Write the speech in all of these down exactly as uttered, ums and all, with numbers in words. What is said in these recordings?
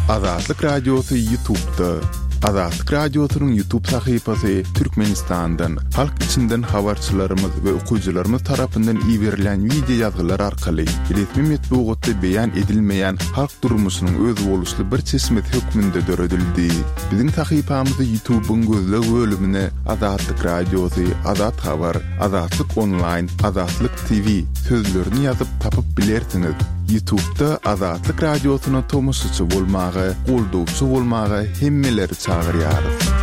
Azatlyk Radiosu YouTube'da. Azatlyk Radiosu'nun YouTube sayfasy Türkmenistan'dan, halk içinden habarçylarymyz we okuyjylarymyz tarapyndan iýerilen video ýazgylar arkaly resmi metbuatda beýan edilmeýän halk durmuşynyň öz boluşly bir çeşmet hökmünde döredildi. Biziň sayfamyzy YouTube'un gözle bölümine Azatlyk Radiosu, Azat Habar, Azatlyk Online, Azatlyk T V sözlerini ýazyp tapyp bilersiňiz. YouTube'da Azatlyk Radiosu'na tomusçy bolmagy, goldowçy bolmagy hemmeleri çağırýar.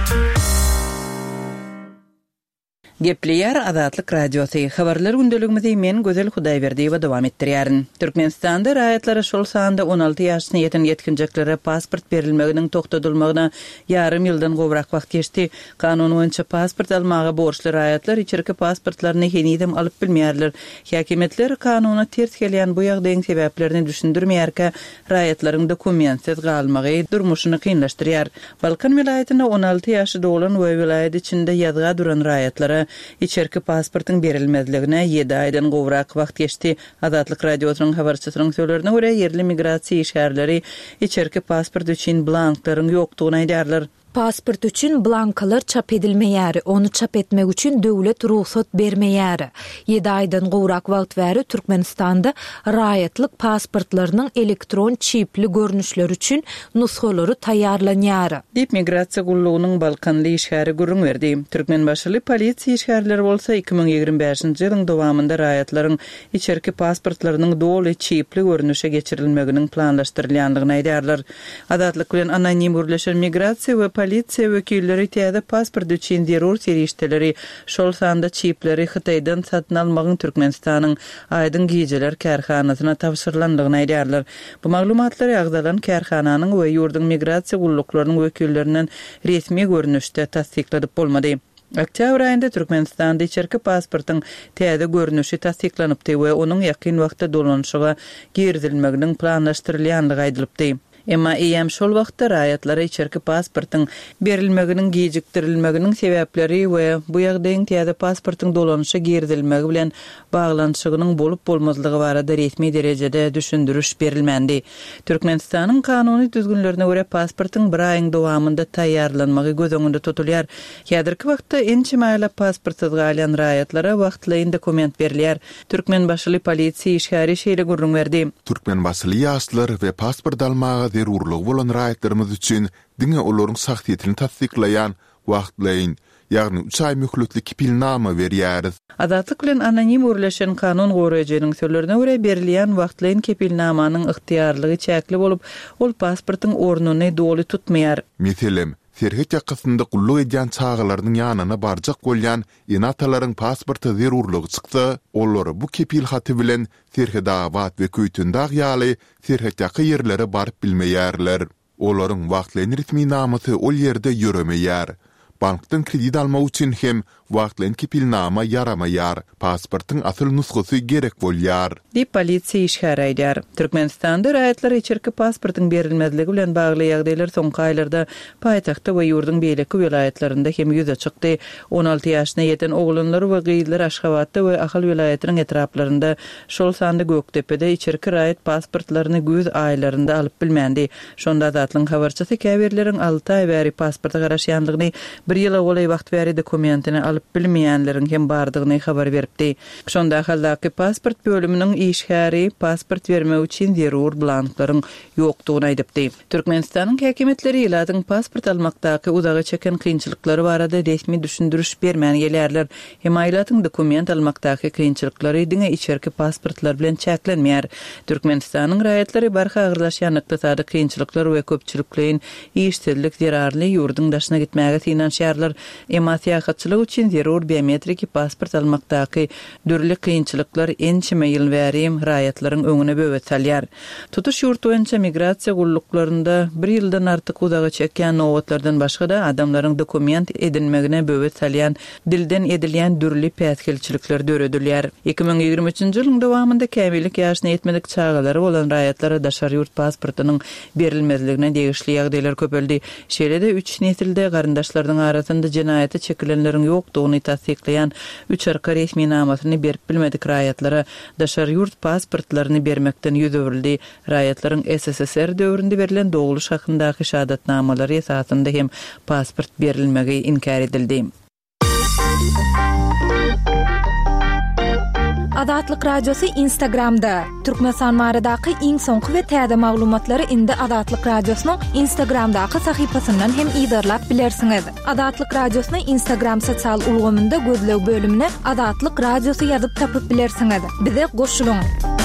Gepleýär Azatlyk Radiosu. Habarlar gündeligimizi men Gözel Hudaýberdi we dowam etdirýärin. Türkmenistanda raýatlara şol sanda on alty ýaşyna ýeten ýetkinjeklere pasport berilmeginiň togtadylmagyna ýarym ýyldan gowrak wagt geçdi. Kanun boýunça pasport almagy borçly raýatlar içerki pasportlaryny henidem alyp bilmeýärler. Häkimetler kanuny ters gelýän bu ýagdaýyň sebäplerini düşündirmeýärkä raýatlaryň dokumentsiz galmagy durmuşyny kynlaşdyrýar. Balkan vilayatyna on alty ýaşy dolan we vilayat içinde ýazga duran raýatlara içerki pasportyň berilmezligine ýedi aýdan gowrak wagt geçdi. Azatlyk Radiosynyň habarçysynyň sözlerine görä yerli migrasiýa işgärleri içerki pasport üçin blanklaryň ýokdugyny aýdarlar. Pasport üçün blankalar çap edilmeýär, onu çap etmek üçün döwlet ruhsat bermeýär. ýedi aýdan gowrak wagt bäri Türkmenistanda raýatlyk pasportlarynyň elektron çipli görnüşleri üçün nusxalary taýýarlanýar. Dip migrasiýa gullugynyň Balkanly işgäri gurrun berdi. Türkmen başly polisiýa işgärleri bolsa iki ming ýigirme beşinji ýylyň dowamında raýatlaryň içerki pasportlarynyň doly çipli görnüşe geçirilmeginiň planlaşdyrylýanlygyny aýdarlar. Azatlyk bilen anonim gürleşen migrasiýa we polisiýa wekilleri täze pasport üçin zerur serişdeleri şol sanda çipleri Hytaýdan satyn almagyň Türkmenistanyň aýdyn gijeler kärhanasyna tapşyrylandygyny aýdarlar. Bu maglumatlary agdalan kärhananyň we ýurdun migrasiýa gulluklarynyň wekillerinden resmi görnüşde tasdikladyp bolmady. Oktyabr aýynda Türkmenistanda içerki pasportyň täze görnüşi tasdiklanypdy we onuň ýakyn wagtda dolanşyga girdilmeginiň planlaşdyrylýanlygy aýdylypdy. Emma eýem şol wagtda raýatlara içerki pasportyň berilmeginiň gejikdirilmeginiň sebäpleri we bu ýagdaýyň täze pasportyň dolanşy girdilmegi bilen baglanşygynyň bolup bolmazlygy barada resmi derejede düşündürüş berilmendi. Türkmenistanyň kanuny düzgünlerine görä pasportyň bir aýyň dowamında taýýarlanmagy göz öňünde tutulýar. Häzirki wagtda ençe maýla pasportsyz galan raýatlara wagtlaýyn dokument berilýär. Türkmen başly polisiýa işgäri şeýle gurrun berdi. Türkmen başly ýaşlar we pasport almagy zerurlygy bolan raýatlarymyz üçin diňe olaryň sagtyetini tasdiklaýan wagtlaýyn, ýagny üç aý möhletli kipilnama berýäris. Azatlyk bilen anonim gürleşen kanun goraýjynyň sözlerine görä berilýän wagtlaýyn kipilnamanyň ygtyýarlygy çäkli bolup, ol pasportyň ornuny doly tutmaýar. Meselem, serhet ýakasynda gulluk edýän çağalarynyň ýanyna barjak bolýan enatalaryň pasporty zerurlygy çyksa, olary bu kepil haty bilen serheda wat we köýtündäk ýaly serhet ýaky ýerlere baryp bilmeýärler. Olaryň wagtlaýyn resmi namasy ol ýerde ýöremeýär. Bankdan kredit almak üçin hem wagtlaýyn kepilnama yaramaýar. Pasportyň asyl nusxasy gerek bolýar. Dip polisiýa işgäri aýdar. Türkmenistanda raýatlara içerki pasportyň berilmezligi bilen bagly ýagdaýlar soňky aýlarda paýtagtda we ýurdun beýleki vilayatlarynda hem ýüze çykdy. on alty ýaşyna ýeten oglanlar we gyýdylar Aşgabatda we Ahal vilayatynyň etraplarynda şol sanda Göktepe'de içerki raýat pasportlaryny güz aýlarynda alyp bilmendi. Şonda Azatlyň habarçysy käbirleriň alty aý bäri pasporta garaşýanlygyny bir ýyla golay wagt bäri dokumentini alyp bilmeýänleriň hem bardygyny habar beripdi. Şonda haldaky pasport bölüminiň işgäri pasport bermek üçin zerur blanklaryň ýokdugyny aýdypdy. Türkmenistanyň häkimetleri ýyladyň pasport almakdaky uzagy çeken kynçylyklary barada resmi düşündürüş bermän gelýärler. Hem aýlatyň dokument almakdaky kynçylyklary diňe içerki pasportlar bilen çäklenmeýär. Türkmenistanyň raýatlary barha agyrlaşýan ykdysady kynçylyklar we köpçülikliň işsizlik zerarly ýurdun daşyna gitmäge finansiýarlar. Emma syýasatçylyk üçin zerur biometrik pasport almakdaky dürli kynçylyklar ençime ýyl bäri raýatlaryň öňüne böwet salýar. Tutuş ýurt boýunça migrasiýa gulluklarynda bir ýyldan artyk uzagy çeken nowatlardan başga da adamlaryň dokument edinmegine böwet salýan dilden edilýän dürli päskelçilikler döredilýär. iki ming ýigirme üçinji ýylyň dowamında kämillik ýaşyna ýetmedik çağalary bolan raýatlara daşar ýurt pasportynyň berilmezligine degişli ýagdaýlar köpeldi. Şeýle-de üç nesilde garyndaşlaryň arasynda jenaýaty çekilenleriň ýok bolmakdygyny tasdiklayan üçerki resmi namasyny berip bilmedik raýatlara daşar ýurt pasportlaryny bermekden ýüz öwrildi. Raýatlaryň S S S R döwründe berilen doguluş hakyndaky şahadatnamalary esasynda hem pasport berilmegi inkar edildi. Adatlyk radiosu Instagramda. Türkmenistan baradaky iň soňky we täze maglumatlary indi Adatlyk radiosynyň Instagramdaky sahypasyndan hem ýa-da bilersiňiz. Adatlyk radiosyny Instagram sosial ulgamynda gözlew bölümine Adatlyk radiosu ýazyp tapyp bilersiňiz. Bize goşulyň.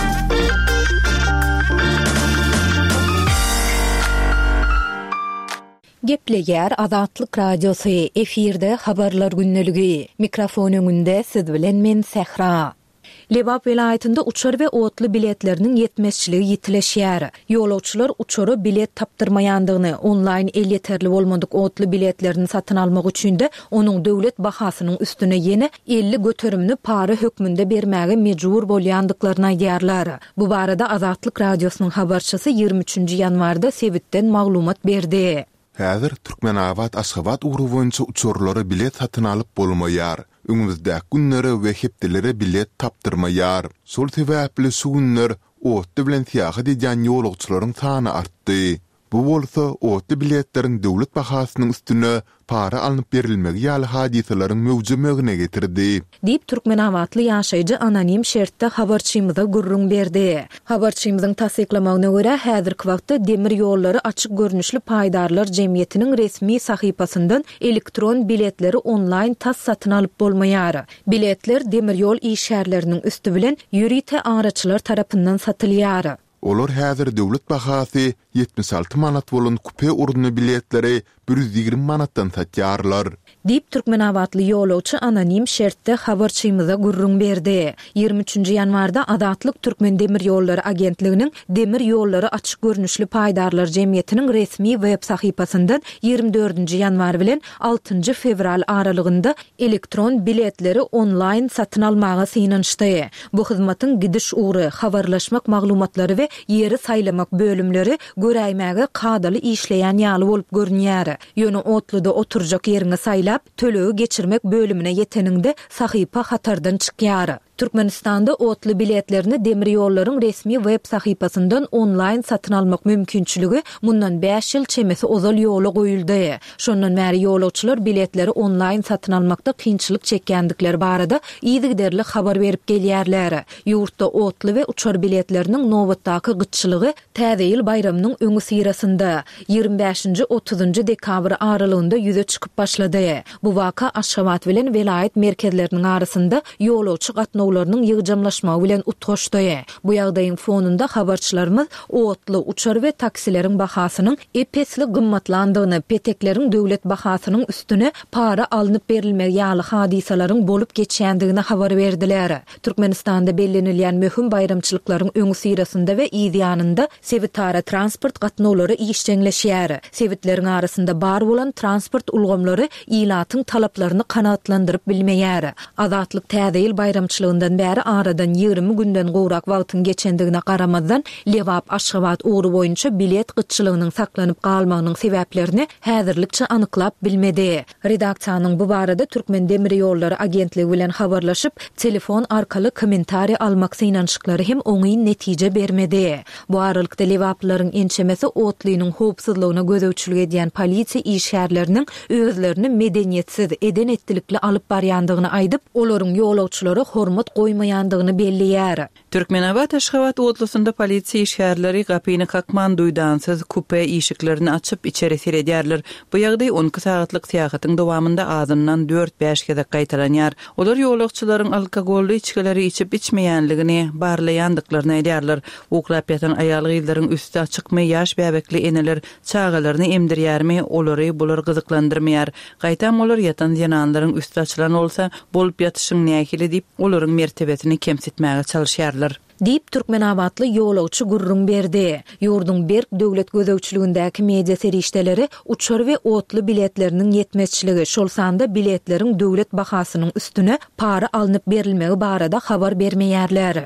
Gepleger Adatlyk radiosu efirde habarlar günneligi. Mikrofon öňünde siz bilen men Sehra. Lebap vilayetinde uçar we otly biletleriniň yetmezçiligi ýitileşýär. Ýolawçylar uçary bilet tapdyrmaýandygyny, onlaýn el ýeterli bolmadyk otly biletlerini satyn almak üçin de onuň döwlet bahasynyň üstüne ýene elli göterimni para hökmünde bermäge mejbur bolýandyklaryny aýdýarlar. Bu barada Azatlyk radiosynyň habarçysy ýygrimi üçinji ýanwarda Sebitden maglumat berdi. Häzir Türkmenabat Aşgabat ugru boýunça uçurlary bilet satyn alyp bolmaýar. Öňümizde günleri we hepdeleri bilet tapdyrmaýar. Şol sebäpli şu günler otly bilen tiýagy edýän ýolagçylaryň sany artdy. Bu bolsa otly biletleriň döwlet bahasynyň üstüne para alınıp berilmegi ýaly hadiselerin mewjudmegine getirdi. Diýip Türkmenawatly ýaşaýjy anonim şertde habarçymyza gurrun berdi. Habarçymyzyň tasdiklamagyna görä häzirki wagtda demir ýollary açyk görnüşli paýdarlar jemgyýetiniň resmi sahypasyndan elektron biletleri onlaýn tas satyn alyp bolmaýar. Biletler demir ýol işgärleriniň üstü bilen ýürite araçylar tarapyndan satylýar. Olar häzir döwlet bahasy yetmiş alty manat bolan kupe urduny biletleri bir yüz ýygrimi manatdan satýarlar. Diýip Türkmenawatly ýolawçy anonim şertde habarçymyza gurrun berdi. ýygrimi üçinji ýanwarda Adatlyk Türkmen Demir ýollary agentliginiň Demir ýollary açyk görnüşli paýdarlar jemgyýetiniň resmi web sahypasyndan ýygrimi dördünji ýanwar bilen altynjy fevral aralygynda elektron biletleri onlaýn satyn almaga synanşdy. Bu hyzmatyň gidiş ugry, habarlaşmak maglumatlary we ýeri saýlamak bölümleri göräýmäge kadaly işleýän ýaly bolup görünýär. Ýöne otluda oturjak ýeriňe saýlap, tölegi geçirmek bölümine yeteninde sahypa hatardan çykýar. Türkmenistanda otly biletlerini demir ýollaryň resmi web sahypasyndan onlaýn satyn almak mümkinçiligi mundan beş ýyl çemesi ozal ýola goýuldy. Şondan bäri ýolawçylar biletleri onlaýn satyn almakda kynçylyk çekýändikleri barada ýygyderli habar berip gelýärler. Ýurtda otly we uçar biletleriniň nowatdaky gyçylygy täze ýyl bayramynyň öňü sirasynda ýygrimi beşinji otuzunji dekabr aralygynda ýüze çykyp başlady. Bu waka Aşgabat bilen vilayet merkezleriniň arasynda ýolawçy gatnaw ýolawlarynyň ýygjamlaşmagy bilen utgaşdy. Bu ýagdaýyň fonunda habarçylarymyz otly uçar we taksileriň bahasynyň epesli gymmatlandygyny, petekleriň döwlet bahasynyň üstüne para alınıp berilmegi ýaly hadisalaryň bolup geçýändigini habar berdiler. Türkmenistanda bellenilýän möhüm bayramçylyklaryň öňü sirasynda we ýa-da sebitara transport gatnawlary işçeňleşýär. Sebitleriň arasynda bar bolan transport ulgamlary ýylatyň talaplaryny kanatlandyryp bilmeýär. Azatlyk täze ýyl bayramçylygyndan bäri aradan ýygrimi günden gowrak wagtyň geçendigine garamazdan Lewap Aşgabat ugru boýunça bilet gyçylygynyň saklanyp galmagynyň sebäplerini häzirlikçe anyklap bilmedi. Redaksiýanyň bu barada Türkmen Demir ýollary agentligi bilen habarlaşyp telefon arkaly kommentari almak synanşyklary hem oňy netije bermedi. Bu aralykda Lewaplaryň ençemesi otlynyň howpsuzlygyna gözewçilik edýän polisiýa işgärleriniň özlerini medeniýetsiz, eden etdilikli alyp barýandygyny aýdyp, olaryň ýolawçylary hormat goýmaýandygyny belliýär. Türkmenabat Aşgabat otlysynda polisiýa işgärleri gapyny kakman duýdansyz kupe işiklerini açyp içeri serýärler. Bu ýagdaý on iki saatlyk seýahatyň dowamynda azyndan dört beş kere gaýtaranýar. Olar ýolawçylaryň alkogolly içkileri içip içmeýänligini barlaýandyklaryny aýdýarlar. Uklap ýatan aýal gyzlaryň üstü açykmy ýaş bäbekli eneler çağalaryny emdirýärmi, olary bular gyzyklandyrmaýar. Gaýtam olar ýatan ýananlaryň üstü açylan bolsa, bolup ýatyşyň nähili diýip olaryň mertebetini kemsitmäge çalışýarlar. Diýip Türkmenawatly ýolawçy gurrun berdi. Ýurdun Berk döwlet gözewçiligindäki media serişdeleri uçar we otly biletleriniň yetmezçiligi, şol sanda biletleriň döwlet bahasynyň üstüne para alınıp berilmegi barada habar bermeýärler.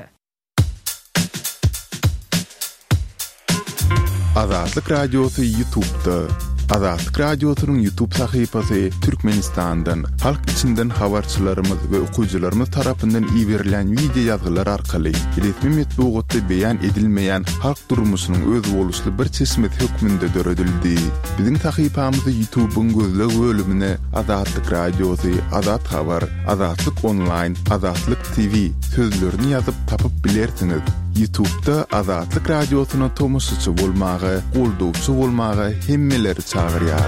Azatlyk radiosu YouTube'da. Azatlyk Radiosynyň YouTube sahypasy Türkmenistandan halk içinden habarçylarymyz we okuyjylarymyz tarapyndan iýerilen video ýazgylar arkaly resmi metbuatda beýan edilmeýän halk durmuşynyň öz boluşly bir çeşmet hökmünde döredildi. Biziň sahypamyzy YouTube'un gözleg bölümine Azatlyk Radiosy, Azat Habar, Azatlyk Online, Azatlyk T V sözlerini ýazyp tapyp bilersiňiz. YouTube'da Azatlyk Radiosyna tomusçy bolmagy, goldowçy bolmagy hemmeleri çağırýar.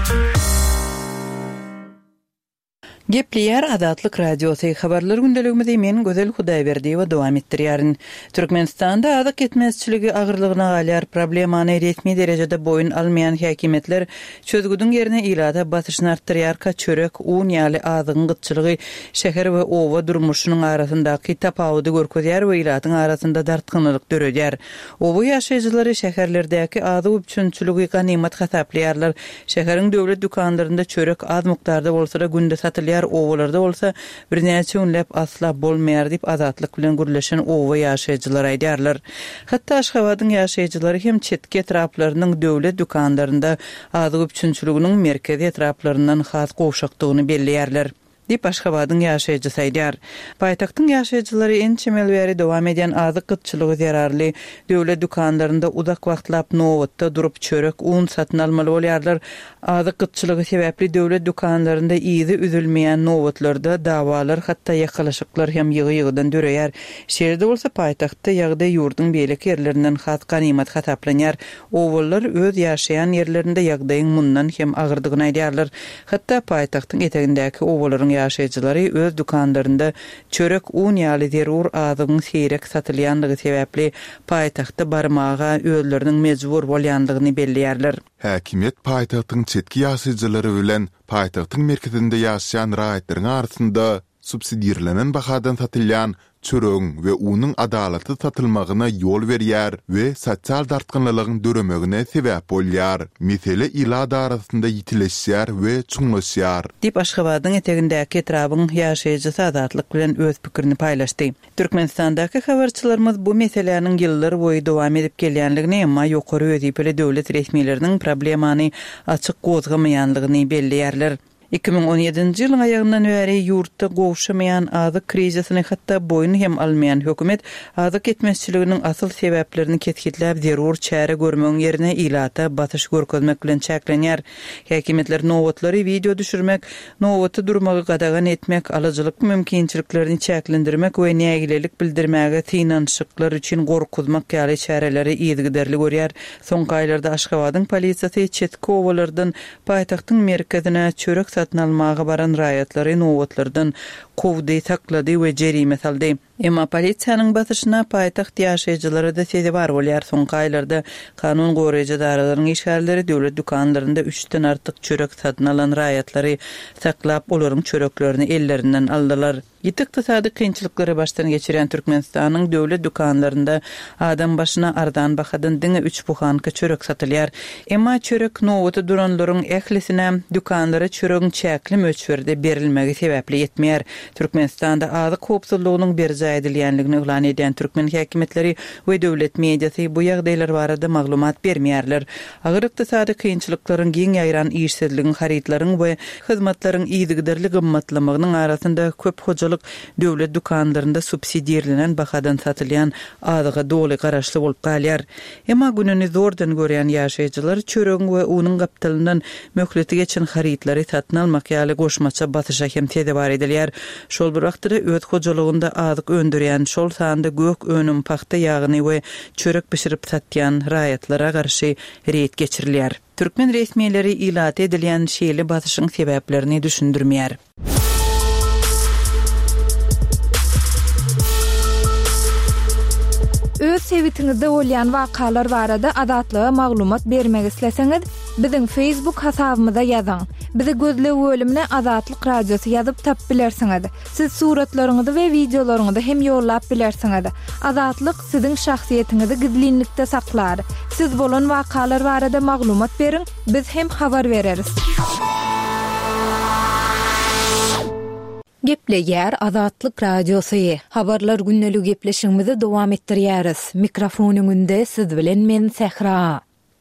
Gepleýär Azatlyk Radiosy habarlar gündeligimizi men Gözel Hudaýberdi we dowam etdirýärin. Türkmenistanda azyk etmezçiligi agyrlygyna galýar problemany resmi derejede boyun almaýan häkimetler çözgüdüň ýerine ilada basyşyny artdyrýar. Çörek, un ýaly azygyň gytçylygy şäher we owa durmuşynyň arasyndaky tapawudy görkezýär we ilatyň arasynda dartgynlyk döredýär. Owa ýaşaýjylary şäherlerdäki azyk üçünçüligi ganymat hasaplaýarlar. Şäheriň döwlet dükanlarynda çörek az mukdarda bolsa-da günde satylýar. Owalarda bolsa bir näçe ünläp asla bolmaýar diýip azatlyk bilen gürleşen owa ýaşaýjylar aýdýarlar. Hatda Aşgabatyň ýaşaýjylary hem çetki etraplarynyň döwlet dükanlarynda azyk üçünçüliginiň merkezi etraplaryndan has gowşakdygyny belleýärler. Dip Aşgabatyň ýaşaýjysy aýdýar. Paýtagtyň ýaşaýjylary en çemel bäri dowam edýän azyk gytçylygy zerarly döwlet dükanlarynda uzak wagtlap nowatda durup çörek, un satyn almaly bolýarlar. Azyk gytçylygy sebäpli döwlet dükanlarynda izi üzülmeýän nowatlarda dawalar hatda ýakalaşyklar hem ýygy-ýygydan döreýär. Şeýerde bolsa paýtagtda ýagdaý ýurdun beýleki ýerlerinden has ganymat hasaplanýar. Owallar öz ýaşaýan ýerlerinde ýagdaýyň mundan hem agyrdygyny aýdýarlar. Hatda paýtagtyň etegindäki owalaryň ýaşaýjylary öz dükanlarynda çörek, un ýaly zerur azygyň seýrek satylýandygy sebäpli paýtagtda barmaga özleriniň mejbur bolýandygyny belleýärler. Häkimet paýtagtyň çetki ýaşaýjylary bilen paýtagtyň merkezinde ýaşaýan raýatlaryň arasynda subsidiýerlenen bahadan satylýan çöreğin we unyň adalatly satylmagyna ýol berýär we sosial dartgynlygyň döremegine sebäp bolýar. Mesele ilada arasynda ýitileşýär we çuňlaşýar. Dip Aşgabatyň etegindäki etrabyň ýaşaýjysy azatlyk bilen öz pikirini paýlaşdy. Türkmenistandaky habarçylarymyz bu meseleniň ýyllar boýy dowam edip gelýänligini, emma ýokary ödipeli döwlet resmiýetleriniň problemany açyk gozgamaýanlygyny belleýärler. iki bin on ýedinji ýylyň aýagyndan bäri ýurtda gowşamaýan azyk krizisyny hatda boyun hem almaýan hökümet azyk etmezçiliginiň asyl sebäplerini ketgitläp zerur çäre görmegiň ýerine ilata batyş görkezmek bilen çäklenýär. Häkimetler nowatlary video düşürmek, nowaty durmagy gadagan etmek, alyjylyk mümkinçiliklerini çäklendirmek we nägilelik bildirmäge tynançyklar üçin gorkuzmak ýaly çäreleri ýetgiderli görýär. Soňky aýlarda Aşgabatyň polisiýasy çetki owalardan paýtagtyň merkezine çörek satyn almaga baran raýatlary nowatlardan kowdy taklady we jerime saldy. Emma polisiýanyň basyşyna paýtagt ýaşaýjylary da sezi bar bolýar. Soňky aýlarda kanun goraýjy daralaryň işgärleri döwlet dükanlarynda üçden artyk çörek satyn alan raýatlary saklap olaryň çöreklerini ellerinden aldylar. Ýetiktisady kynçylyklary başdan geçiren Türkmenistanyň döwlet dükanlarynda adam başyna ardan bahadan diňe üç buhanka çörek satylýar. Emma çörek nowaty duranlaryň ählisine dükanlara çöregiň çäkli möçberde berilmegi sebäpli ýetmeýär. Türkmenistanda azyk howpsuzlygynyň berje edilýänligini elan edýän türkmen häkimetleri we döwlet mediasy bu ýagdaýlar barada maglumat bermeýärler. Agyr ykdysady kynçylyklaryň giň ýaýran işsizligiň, haritlaryň we hyzmatlaryň ýygyderli gymmatlamagynyň arasynda köp hojalyk döwlet dükanlarynda subsidiýerlenen bahadan satylýan azyga doly garaşly bolup galýar. Emma gününi zordan görýän ýaşaýjylar çöregiň we unyň gapdylyndan möhleti geçen haritlary satyn almak ýaly goşmaça batyşa hem tedebar edilýär. Şol bir wagtda öz hojalygynda azyk öndürýän, şol sanda gök önüm paxta ýagyny we çörek pişirip satýan raýatlara garşy reýt geçirilýär. Türkmen resmiýetleri ilat edilýän şeýle batyşyň sebäplerini düşündirmeýär. Öz sewitingizde bolýan wakalar barada adatlyga maglumat bermek isleseňiz, biziň Facebook hasabymyza ýazyň. Bizi gözle bölümine Azatlyk Radiosy ýazyp tap bilersiňiz. Siz suratlaryňyzy we videolaryňyzy hem ýollap bilersiňiz. Azatlyk siziň şahsiýetiňizi gizlinlikde saklar. Siz bolan wakalar barada maglumat beriň, biz hem habar bereriz. Gepleýär Azatlyk Radiosy. Habarlar günnelik gepleşigimizi dowam etdirýäris. Mikrofonyň önünde siz bilen men Sehra.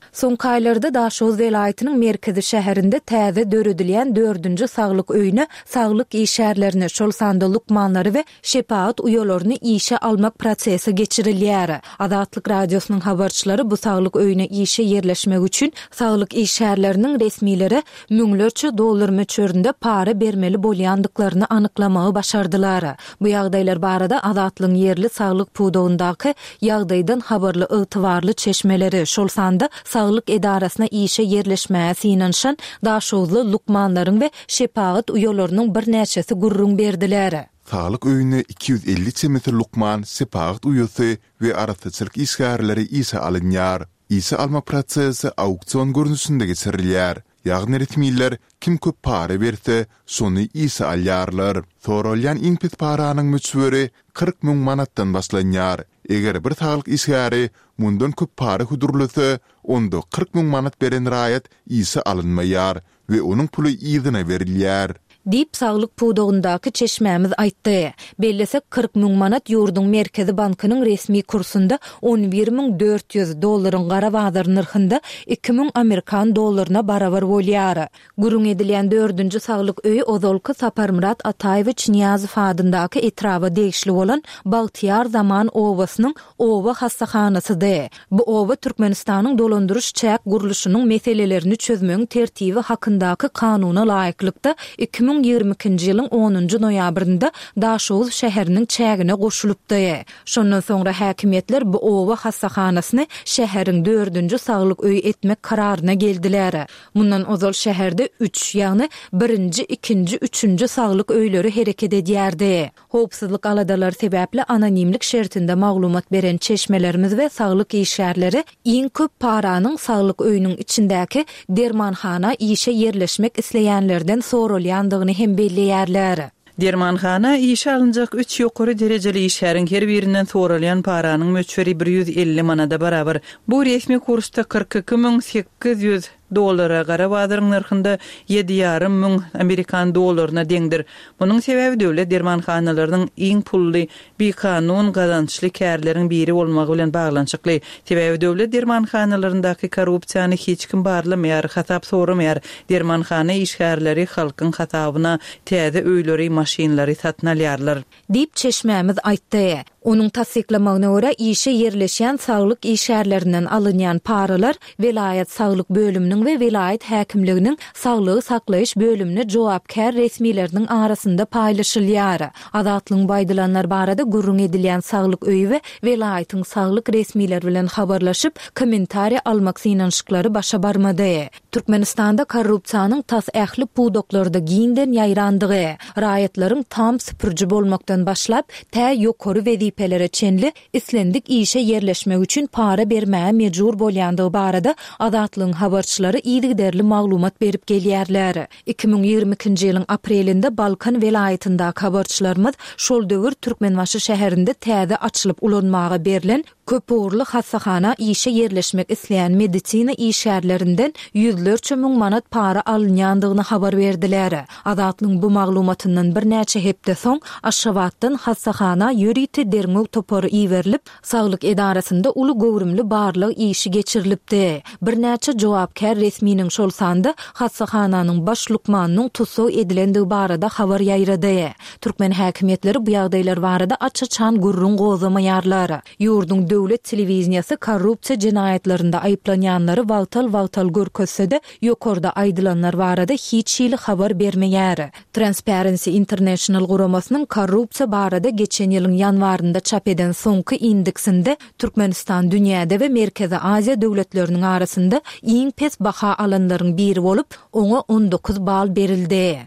Soňky aýlarda Daşoz welaýatynyň merkezi şäherinde täze döredilen dördünji saglyk öýüne saglyk işärlerini, şol sanda lukmanlary we şepaat uýalaryny işe almak prosesi geçirilýär. Azatlyk radiosynyň habarçylary bu saglyk öýüne işe yerleşmek üçin saglyk işärleriniň resmileri müňlerçe dollar möçöründe para bermeli bolýandyklaryny anyklamagy başardylar. Bu ýagdaýlar barada Azatlyň yerli saglyk puwdagyndaky ýagdaýdan habarly ygtybarly çeşmeleri, şol sanda saglyk edarasyna işe yerleşmäge synanşan Daşowly lukmanlaryň we şepaat uýalarynyň bir näçesi gurrun berdiler. Saglyk öýüne iki yüz elli çemetr lukman, şepaat uýasy we arasyçylyk işgärleri ise alınýar. İse alma prosesi auksion görnüşinde geçirilýär. Ýagny resmiler kim köp para berse, şonu ise alýarlar. Soralyan iň pis paranyň möçberi kırk müň manatdan başlanýar. Eger bir saglyk işgäri mundan köp para hudurlasa, onda kırk müň manat beren raýat ise alınmaýar we onuň puly ýygyna berilýär. Dip saglyk puwdagyndaky çeşmämiz aýtdy. Bellesek kırk müň manat ýurduň merkezi bankynyň resmi kursunda on bir müň dört yüz dollaryň gara bazar narhynda iki müň Amerikan dollaryna barabar bolýar. Gurun edilen dördünji saglyk öýü Ozolky Saparmurat Ataýewiç Niýazow adyndaky etrawa degişli bolan Baltyar Zaman owasynyň owa hassahanasydy. Bu owa Türkmenistanyň dolandyryş çäk guruluşynyň meselelerini çözmegiň tertibi hakyndaky kanuna laýyklykda iki bin ýigrimiki ýylyň onunju noýabrynda Daşoz şäheriniň çägine goşulypdy. Şondan soňra häkimetler bu owa hassahanasyny şäheriň dördünji saglyk öýü etmek kararyna geldiler. Mundan ozal şäherde üç, ýagny birinji, ikinji, üçünji saglyk öýleri hereket edýärdi. Howpsuzlyk aladalary sebäpli anonimlik şertinde maglumat beren çeşmelerimiz we saglyk işärleri iň köp paranyň saglyk öýüniň içindäki dermanhana işe yerleşmek isleýänlerden sorulýandygyny hem belliýärler. Dermanhana işe alınjak üç ýokary derejeli işäriň her birinden soralyan paranyň möçberi bir yüz elli manada barabar. Bu resmi kursda kırk iki müň sekiz yüz dollara gara bazaryň narhynda ýedi ýarym müň Amerikan dollaryna deňdir. Munyň sebebi döwlet dermanhanalarynyň iň pully bir kanun gazançly kärleriň biri bolmagy bilen baglanşykly. Sebebi döwlet dermanhanalaryndaky korrupsiýany hiç kim barlamaýar, hasap soramaýar. Dermanhana işgärleri halkyň hasabyna täze öýleri, maşinlary satyn alýarlar. Dip çeşmämiz aýtdy. Onuň tasdiklamagyna görä işe yerleşen saglyk işärlerinden alınýan paralar vilayet saglyk bölüminiň we vilayet häkimliginiň saglygy saklaýyş bölümine jogapkär resmileriniň arasynda paýlaşylýar. Azatlyň baýdylanlar barada gurrun edilen saglyk öýü we vilayetyň saglyk resmiler bilen habarlaşyp kommentariýa almak synanşyklary başa barmady. Türkmenistanda korrupsiýanyň tas ähli puwdaklarda giňden ýaýrandygy, raýatlaryň tam süpürji bolmakdan başlap tä ýokary wezipelere çenli islendik işe yerleşmek üçin para bermäge mejbur bolýandygy barada Azatlyň habarçylary ýygyderli maglumat berip gelýärler. iki bin ýigrimiki ýylyň aprelinde Balkan welaýatynda habarçylarymyz şol döwür Türkmenbaşy şäherinde täze açylyp ulanmaga berilen köp uğurlu hassahana işe yerleşmek isleyen medisina işärlerinden yüzlerçe müň manat para alınýandygyny habar berdiler. Azatlyň bu maglumatyndan bir näçe hepde soň Aşgabatdan hassahana ýöriti derňew topary iwerilip, saglyk edarasynda uly gowrumly barlyk işi geçirilipdi. Bir näçe jogapkär resminiň şol sanda hassahananyň baş lukmanynyň tutsaw edilendigi barada habar ýaýrady. Türkmen häkimetleri bu ýagdaýlar barada açyçan gurrun gozamaýarlar. Ýurdun döwlet telewiziýasy korrupsiýa jinayetlerinde aýplanýanlary wagtal-wagtal görkezse-de ýokarda aýdylanlar barada hiç ýyly habar bermeýär. Transparency International guramasynyň korrupsiýa barada geçen ýylyň ýanwarynda çap eden soňky indeksinde Türkmenistan dünýäde we Merkezi Aziýa döwletleriniň arasynda iň pes baha alanlaryň biri bolup, oňa on dokuz bal berildi.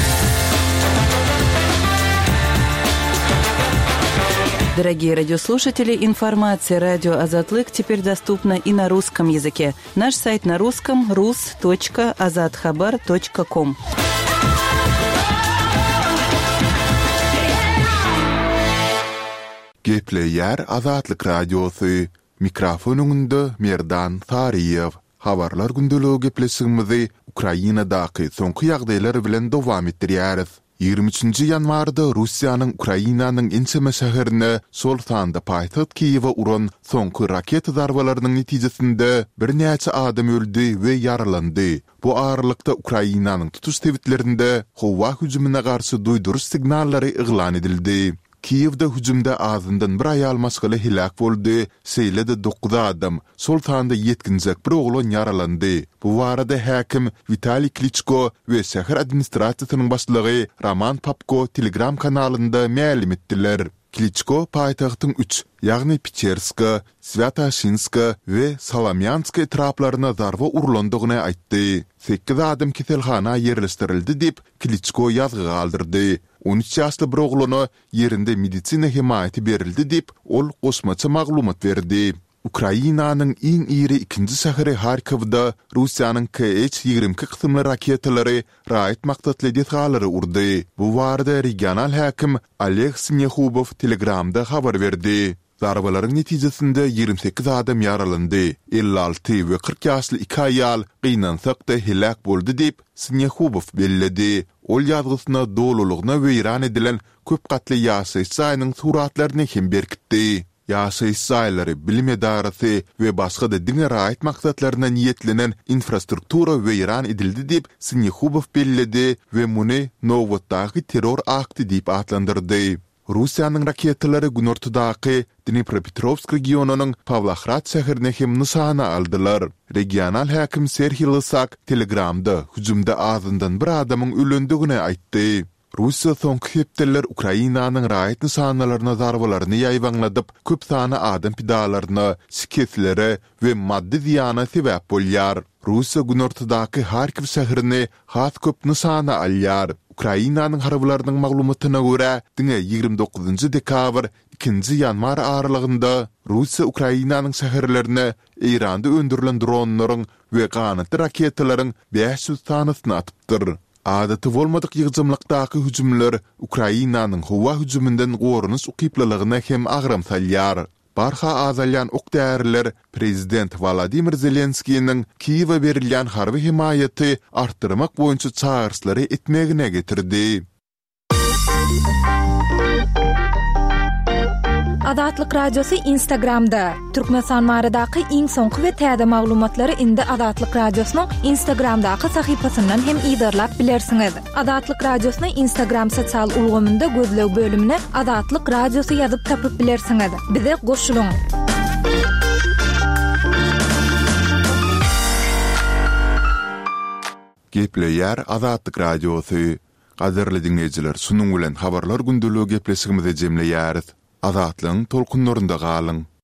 Дорогие радиослушатели, информация «Радио Азатлык» теперь доступна и на русском языке. Наш сайт на русском — рус точка азатхабар точка ком. Gepleýär Azatlyk Radiosy. Mikrofonunda Merdan Tariýew. Habarlar gündeligi gepleşigimizi Ukrainadaky soňky ýagdaýlar bilen dowam etdirýäris. ýygrimi üçinji ýanwarda Russiýanyň Ukrainanyň Ençeme şäherine sol tanda paýtaht Kiýewe uran soňky raket zarbalarynyň netijesinde bir näçe adam öldü we yaralandy. Bu aralykda Ukrainanyň tutuş tewitlerinde howa hüjümine garşy duýduruş signallary yglan edildi. Kiýewde hüjümde azyndan bir aýal maskaly hilak boldy, seýlede dokuz adam, sol tanda yetkinjek bir oglan yaralandy. Bu barada häkim Vitaliy Klitschko we şäher administrasiýasynyň başlygy Roman Papko Telegram kanalynda ma'lum etdiler. Klitschko paýtagtyň üç, ýagny Picherska, Svyatoshinska we Salamyanska etraplaryna zarba urulandygyny aýtdy. sekiz adam keselhana ýerleşdirildi dip Klitschko ýazgy galdyrdy. on üç ýaşly bir oglana ýerinde medisina himayaty berildi dip ol goşmaça maglumat berdi. Ukrainanyň iň iri ikinji şäheri Harkowda Russiýanyň K H ýygrimi kysymly raketalary raýat maksatly detgalary urdy. Bu barada regional häkim Oleg Snekhubov Telegramda habar berdi. Zarbalaryň netijesinde ýygrimi sekiz adam yaralandy. elli alty we kırk ýaşly iki aýal gynnansakda hilak boldy dip Snekhubov belledi. Ol ýazgysyna dolulugyna weýran edilen köp gatly ýaşaýyş saýynyň suratlaryny hem berkitdi. Ýaşaýyş saýlary, bilim edarasy we başga da diňe raýat maksatlaryna niýetlenen infrastruktura weýran edildi dip Snekhubov belledi we muny nowatdagy terror akty dip adlandyrdy. Russiýanyň raketalary günortudaky Dnipropetrovsk regionunyň Pavlograd şäherine hem nysana aldylar. Regional häkim Serhiy Lysak Telegramda hüjümde azyndan bir adamyň ölendigini aýtdy. Russiýa soňky hepdeler Ukrainanyň raýat nysanalarına zarbalaryny ýaýbanladyp, köp sany adam pidalaryna, siketlere we maddi ziýana sebäp bolýar. Russiýa günortudaky Harkiw şäherini has köp nysana alýar. Ukrainanyň harbylarynyň maglumatyna görä, diňe ýygrimi dokuzunjy dekabr ikinji ýanwar aralygynda Russiýa Ukrainanyň şäherlerine Iranda öndürilen dronlaryň we ganatly raketalaryň beş ýüz tanysyny atypdyr. Adaty bolmadyk ýygjymlykdaky hüjümler Ukrainanyň howa hüjümünden gorunuş ukyplalygyna hem agram salýar. Barha azalyan okdärler Prezident Vladimir Zelenskiýiň Kiýewe berilýän harby himayaty artdyrmak boýunça çağrışlary etmegine getirdi. Adatlyk radiosu Instagramda. Türkmenistan maradaky iň soňky we täze maglumatlary indi Adatlyk radiosynyň Instagramdaky sahypasyndan hem ýydarlap bilersiňiz. Adatlyk radiosyny Instagram sosial ulgamynda gözleg bölümine Adatlyk radiosu ýazyp tapyp bilersiňiz. Bize goşulyň. Gepleýär Adatlyk radiosu. Gaderli dinleýijiler, şunuň bilen habarlar gündeligi gepleşigimizi jemleýäris. Azatlyň tolkunlarynda galyň.